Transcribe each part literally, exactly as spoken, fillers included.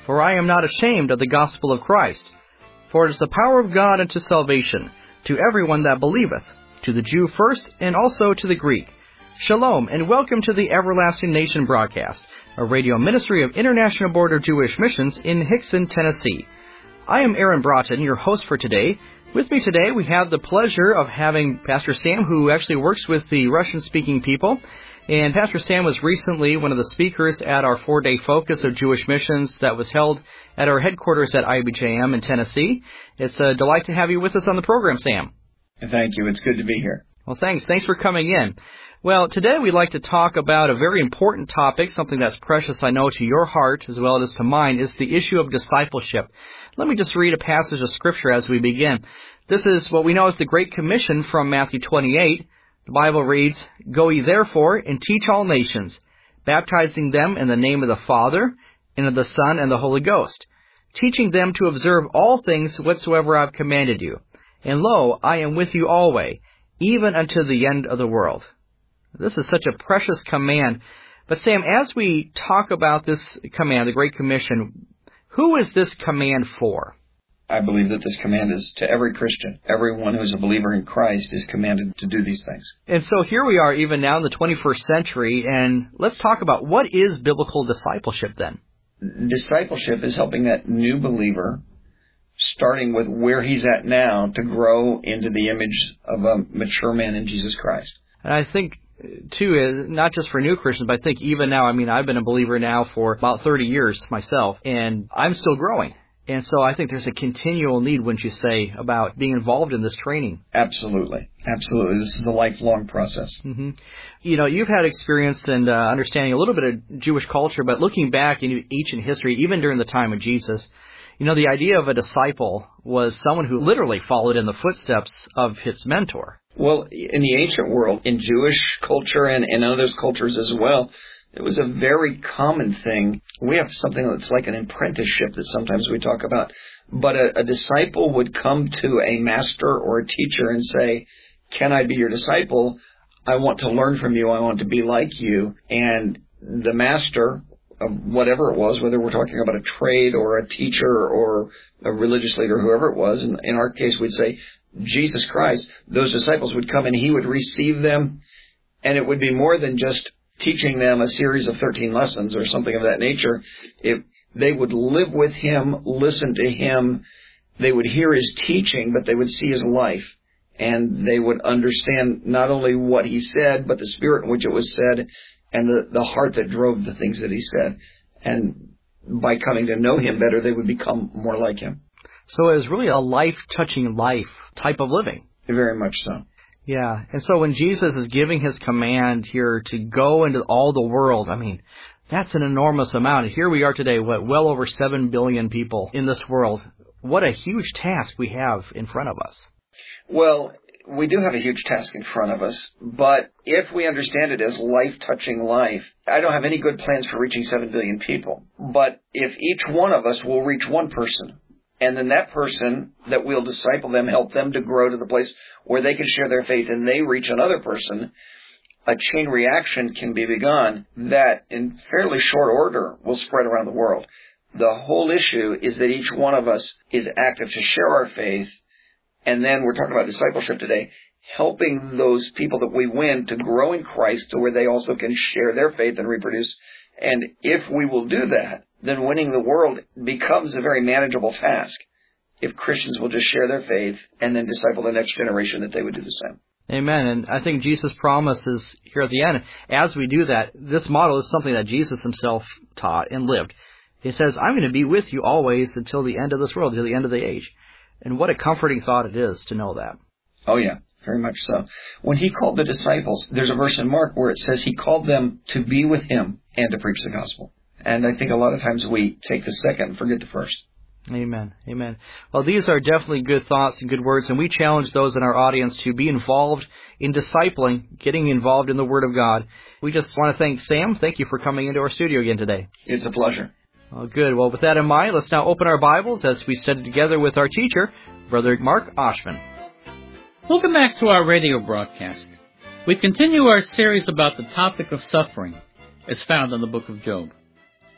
For I am not ashamed of the gospel of Christ. For it is the power of God unto salvation, to everyone that believeth, to the Jew first, and also to the Greek. Shalom, and welcome to the Everlasting Nation broadcast, a radio ministry of International Board of Jewish Missions in Hickson, Tennessee. I am Aaron Broughton, your host for today. With me today, we have the pleasure of having Pastor Sam, who actually works with the Russian-speaking people. And Pastor Sam was recently one of the speakers at our four-day focus of Jewish missions that was held at our headquarters at I B J M in Tennessee. It's a delight to have you with us on the program, Sam. Thank you. It's good to be here. Well, thanks. Thanks for coming in. Well, today we'd like to talk about a very important topic, something that's precious, I know, to your heart as well as to mine, is the issue of discipleship. Let me just read a passage of Scripture as we begin. This is what we know as the Great Commission from Matthew twenty-eight. The Bible reads, Go ye therefore and teach all nations, baptizing them in the name of the Father, and of the Son, and the Holy Ghost, teaching them to observe all things whatsoever I have commanded you. And lo, I am with you always, even unto the end of the world. This is such a precious command. But Sam, as we talk about this command, the Great Commission, who is this command for? I believe that this command is to every Christian. Everyone who is a believer in Christ is commanded to do these things. And so here we are even now in the twenty-first century, and let's talk about what is biblical discipleship then? Discipleship is helping that new believer, starting with where he's at now, to grow into the image of a mature man in Jesus Christ. And I think, too, is not just for new Christians, but I think even now, I mean, I've been a believer now for about thirty years myself, and I'm still growing. And so I think there's a continual need, wouldn't you say, about being involved in this training? Absolutely. Absolutely. This is a lifelong process. Mm-hmm. You know, you've had experience and uh, understanding a little bit of Jewish culture, but looking back in ancient history, even during the time of Jesus, you know, the idea of a disciple was someone who literally followed in the footsteps of his mentor. Well, in the ancient world, in Jewish culture and in others cultures as well, it was a very common thing. We have something that's like an apprenticeship that sometimes we talk about. But a, a disciple would come to a master or a teacher and say, can I be your disciple? I want to learn from you. I want to be like you. And the master of whatever it was, whether we're talking about a trade or a teacher or a religious leader, whoever it was, in, in our case we'd say Jesus Christ, those disciples would come and he would receive them. And it would be more than just teaching them a series of thirteen lessons or something of that nature. If they would live with him, listen to him, they would hear his teaching, but they would see his life. And they would understand not only what he said, but the spirit in which it was said and the, the heart that drove the things that he said. And by coming to know him better, they would become more like him. So it was really a life-touching life type of living. Very much so. Yeah, and so when Jesus is giving his command here to go into all the world, I mean, that's an enormous amount. And here we are today, what, well over seven billion people in this world. What a huge task we have in front of us. Well, we do have a huge task in front of us, but if we understand it as life-touching life, I don't have any good plans for reaching seven billion people. But if each one of us will reach one person, and then that person that we'll disciple them, help them to grow to the place where they can share their faith and they reach another person, a chain reaction can be begun that in fairly short order will spread around the world. The whole issue is that each one of us is active to share our faith. And then we're talking about discipleship today, helping those people that we win to grow in Christ to where they also can share their faith and reproduce. And if we will do that, then winning the world becomes a very manageable task if Christians will just share their faith and then disciple the next generation that they would do the same. Amen. And I think Jesus' promise is here at the end. As we do that, this model is something that Jesus himself taught and lived. He says, I'm going to be with you always until the end of this world, until the end of the age. And what a comforting thought it is to know that. Oh, yeah, very much so. When he called the disciples, there's a verse in Mark where it says he called them to be with him and to preach the gospel. And I think a lot of times we take the second and forget the first. Amen. Amen. Well, these are definitely good thoughts and good words, and we challenge those in our audience to be involved in discipling, getting involved in the Word of God. We just want to thank Sam. Thank you for coming into our studio again today. It's a pleasure. Well, good. Well, with that in mind, let's now open our Bibles as we study together with our teacher, Brother Mark Oshman. Welcome back to our radio broadcast. We continue our series about the topic of suffering, as found in the book of Job.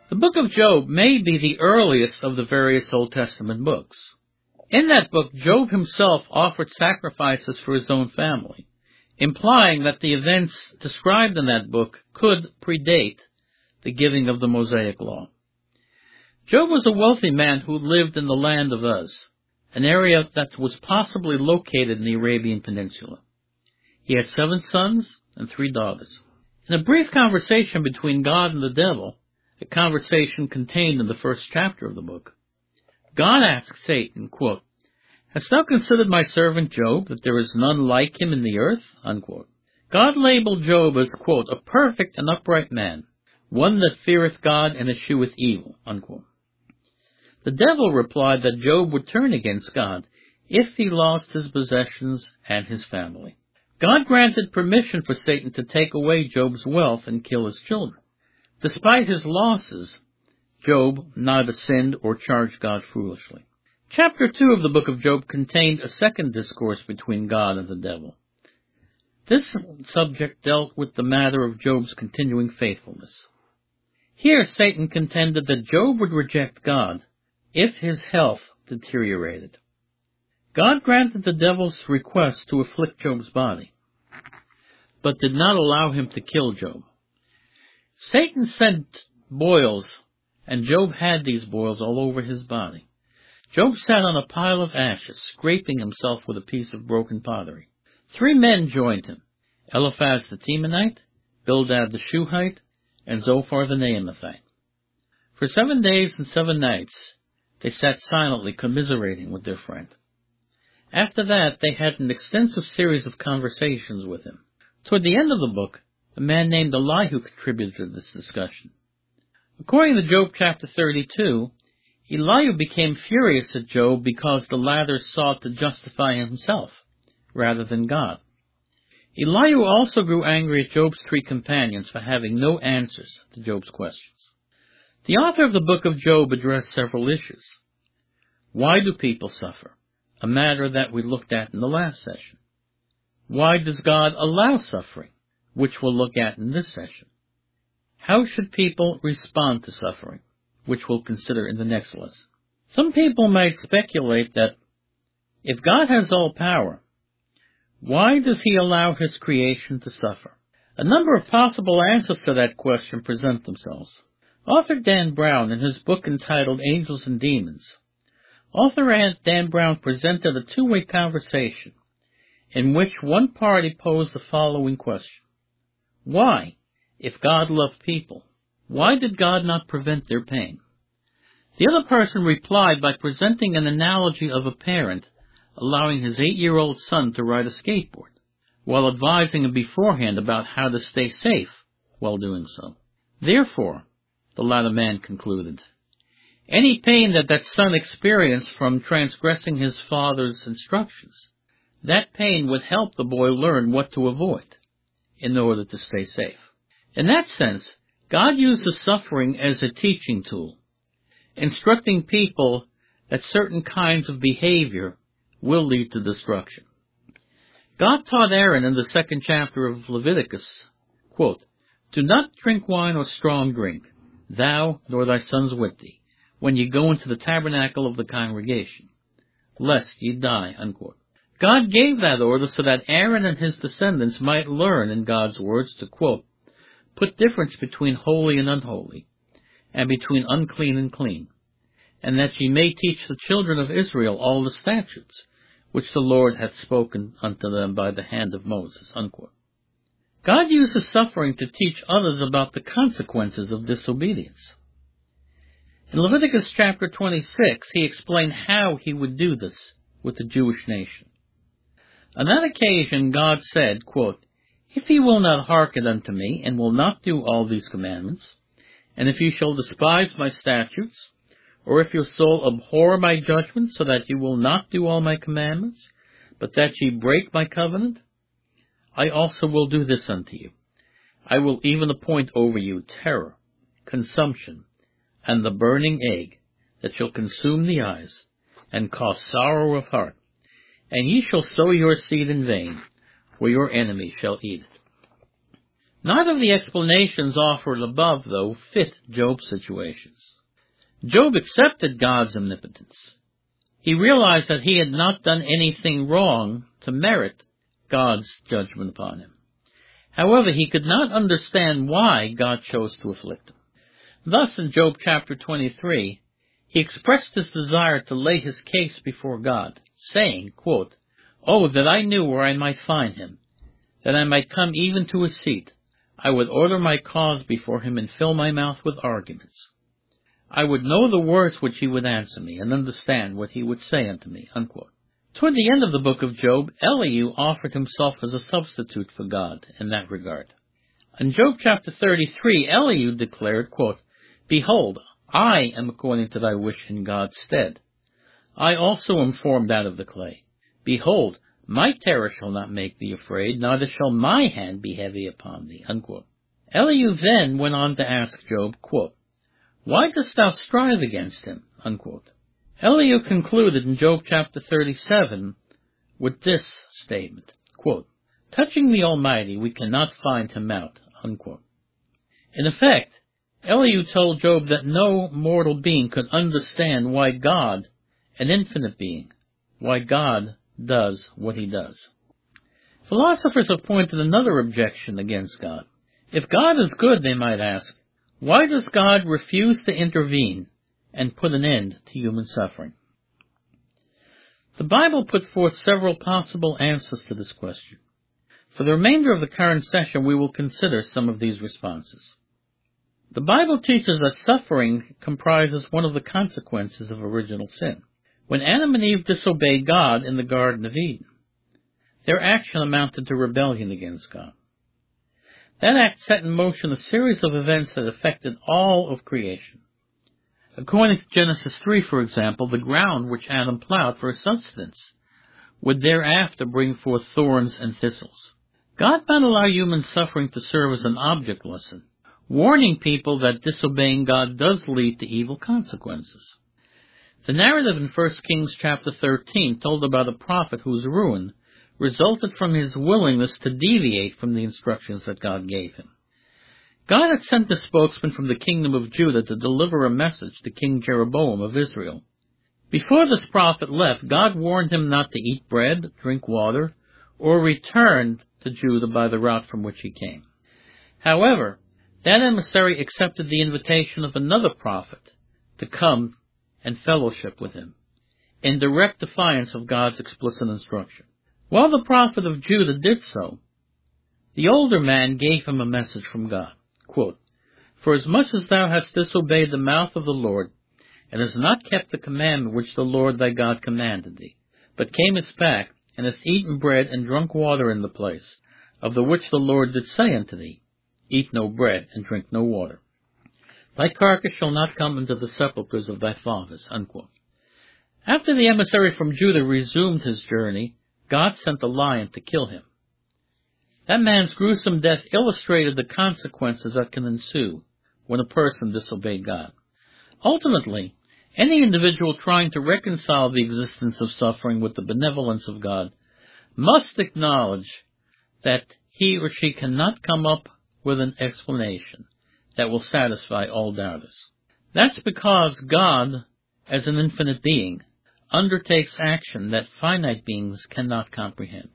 The book of Job may be the earliest of the various Old Testament books. In that book, Job himself offered sacrifices for his own family, implying that the events described in that book could predate the giving of the Mosaic Law. Job was a wealthy man who lived in the land of Uz, an area that was possibly located in the Arabian Peninsula. He had seven sons and three daughters. In a brief conversation between God and the devil, a conversation contained in the first chapter of the book, God asked Satan, quote, "Hast thou considered my servant Job, that there is none like him in the earth?" Unquote. God labeled Job as, quote, "a perfect and upright man, one that feareth God and escheweth evil." Unquote. The devil replied that Job would turn against God if he lost his possessions and his family. God granted permission for Satan to take away Job's wealth and kill his children. Despite his losses, Job neither sinned or charged God foolishly. Chapter two of the book of Job contained a second discourse between God and the devil. This subject dealt with the matter of Job's continuing faithfulness. Here Satan contended that Job would reject God if his health deteriorated. God granted the devil's request to afflict Job's body, but did not allow him to kill Job. Satan sent boils, and Job had these boils all over his body. Job sat on a pile of ashes, scraping himself with a piece of broken pottery. Three men joined him, Eliphaz the Temanite, Bildad the Shuhite, and Zophar the Naamathite. For seven days and seven nights, they sat silently commiserating with their friend. After that, they had an extensive series of conversations with him. Toward the end of the book, a man named Elihu contributed to this discussion. According to Job chapter thirty-two, Elihu became furious at Job because the latter sought to justify himself rather than God. Elihu also grew angry at Job's three companions for having no answers to Job's questions. The author of the book of Job addressed several issues. Why do people suffer? A matter that we looked at in the last session. Why does God allow suffering? Which we'll look at in this session. How should people respond to suffering? Which we'll consider in the next lesson. Some people might speculate that if God has all power, why does he allow his creation to suffer? A number of possible answers to that question present themselves. Author Dan Brown, in his book entitled Angels and Demons, author Dan Brown presented a two-way conversation in which one party posed the following question. Why, if God loved people, why did God not prevent their pain? The other person replied by presenting an analogy of a parent allowing his eight-year-old son to ride a skateboard, while advising him beforehand about how to stay safe while doing so. Therefore, the latter man concluded, any pain that that son experienced from transgressing his father's instructions, that pain would help the boy learn what to avoid in order to stay safe. In that sense, God uses suffering as a teaching tool, instructing people that certain kinds of behavior will lead to destruction. God taught Aaron in the second chapter of Leviticus, quote, do not drink wine or strong drink, thou nor thy sons with thee, when ye go into the tabernacle of the congregation, lest ye die, unquote. God gave that order so that Aaron and his descendants might learn in God's words to, quote, put difference between holy and unholy, and between unclean and clean, and that ye may teach the children of Israel all the statutes, which the Lord hath spoken unto them by the hand of Moses, unquote. God uses suffering to teach others about the consequences of disobedience. In Leviticus chapter twenty-six, he explained how he would do this with the Jewish nation. On that occasion, God said, quote, if ye will not hearken unto me, and will not do all these commandments, and if ye shall despise my statutes, or if your soul abhor my judgments, so that ye will not do all my commandments, but that ye break my covenant, I also will do this unto you. I will even appoint over you terror, consumption, and the burning egg, that shall consume the eyes, and cause sorrow of heart. And ye shall sow your seed in vain, for your enemy shall eat it. Neither of the explanations offered above, though, fit Job's situations. Job accepted God's omnipotence. He realized that he had not done anything wrong to merit God's judgment upon him. However, he could not understand why God chose to afflict him. Thus, in Job chapter twenty-three, he expressed his desire to lay his case before God, saying, quote, "Oh, that I knew where I might find him, that I might come even to his seat. I would order my cause before him and fill my mouth with arguments. I would know the words which he would answer me, and understand what he would say unto me." Unquote. Toward the end of the book of Job, Elihu offered himself as a substitute for God in that regard. In Job chapter thirty-three, Elihu declared, quote, "Behold, I am according to thy wish in God's stead. I also am formed out of the clay. Behold, my terror shall not make thee afraid, neither shall my hand be heavy upon thee." Unquote. Elihu then went on to ask Job, quote, "Why dost thou strive against him?" Unquote. Elihu concluded in Job chapter thirty-seven with this statement, quote, "Touching the Almighty, we cannot find him out." Unquote. In effect, Elihu told Job that no mortal being could understand why God, an infinite being, why God does what he does. Philosophers have pointed another objection against God. If God is good, they might ask, why does God refuse to intervene and put an end to human suffering? The Bible put forth several possible answers to this question. For the remainder of the current session, we will consider some of these responses. The Bible teaches that suffering comprises one of the consequences of original sin. When Adam and Eve disobeyed God in the Garden of Eden, their action amounted to rebellion against God. That act set in motion a series of events that affected all of creation. According to Genesis three, for example, the ground which Adam plowed for sustenance would thereafter bring forth thorns and thistles. God might allow human suffering to serve as an object lesson, warning people that disobeying God does lead to evil consequences. The narrative in First Kings chapter thirteen told about a prophet whose ruin resulted from his willingness to deviate from the instructions that God gave him. God had sent a spokesman from the kingdom of Judah to deliver a message to King Jeroboam of Israel. Before this prophet left, God warned him not to eat bread, drink water, or return to Judah by the route from which he came. However, that emissary accepted the invitation of another prophet to come and fellowship with him, in direct defiance of God's explicit instruction. While the prophet of Judah did so, the older man gave him a message from God. Quote, "For as much as thou hast disobeyed the mouth of the Lord, and hast not kept the commandment which the Lord thy God commanded thee, but camest back, and hast eaten bread and drunk water in the place, of the which the Lord did say unto thee, Eat no bread and drink no water, thy carcass shall not come into the sepulchres of thy fathers." Unquote. After the emissary from Judah resumed his journey, God sent a lion to kill him. That man's gruesome death illustrated the consequences that can ensue when a person disobeyed God. Ultimately, any individual trying to reconcile the existence of suffering with the benevolence of God must acknowledge that he or she cannot come up with an explanation that will satisfy all doubters. That's because God, as an infinite being, undertakes action that finite beings cannot comprehend.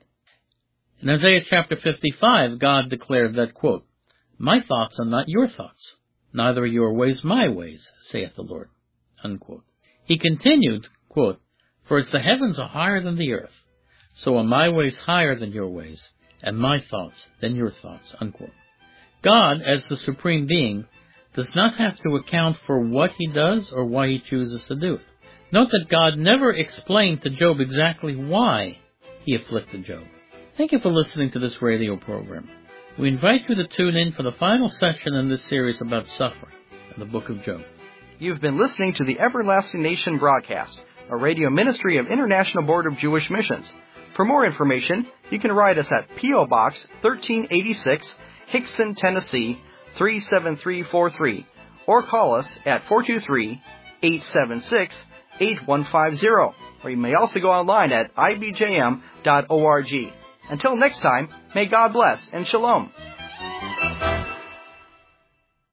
In Isaiah chapter fifty-five, God declared that, quote, "My thoughts are not your thoughts, neither are your ways my ways, saith the Lord." Unquote. He continued, quote, "For as the heavens are higher than the earth, so are my ways higher than your ways, and my thoughts than your thoughts." Unquote. God, as the supreme being, does not have to account for what he does or why he chooses to do it. Note that God never explained to Job exactly why he afflicted Job. Thank you for listening to this radio program. We invite you to tune in for the final session in this series about suffering in the book of Job. You've been listening to the Everlasting Nation broadcast, a radio ministry of International Board of Jewish Missions. For more information, you can write us at P O Box thirteen eighty-six, Hickson, Tennessee three seven three four three, or call us at four two three, eight seven six, eight one five zero, or you may also go online at I B J M dot org. Until next time, may God bless and shalom.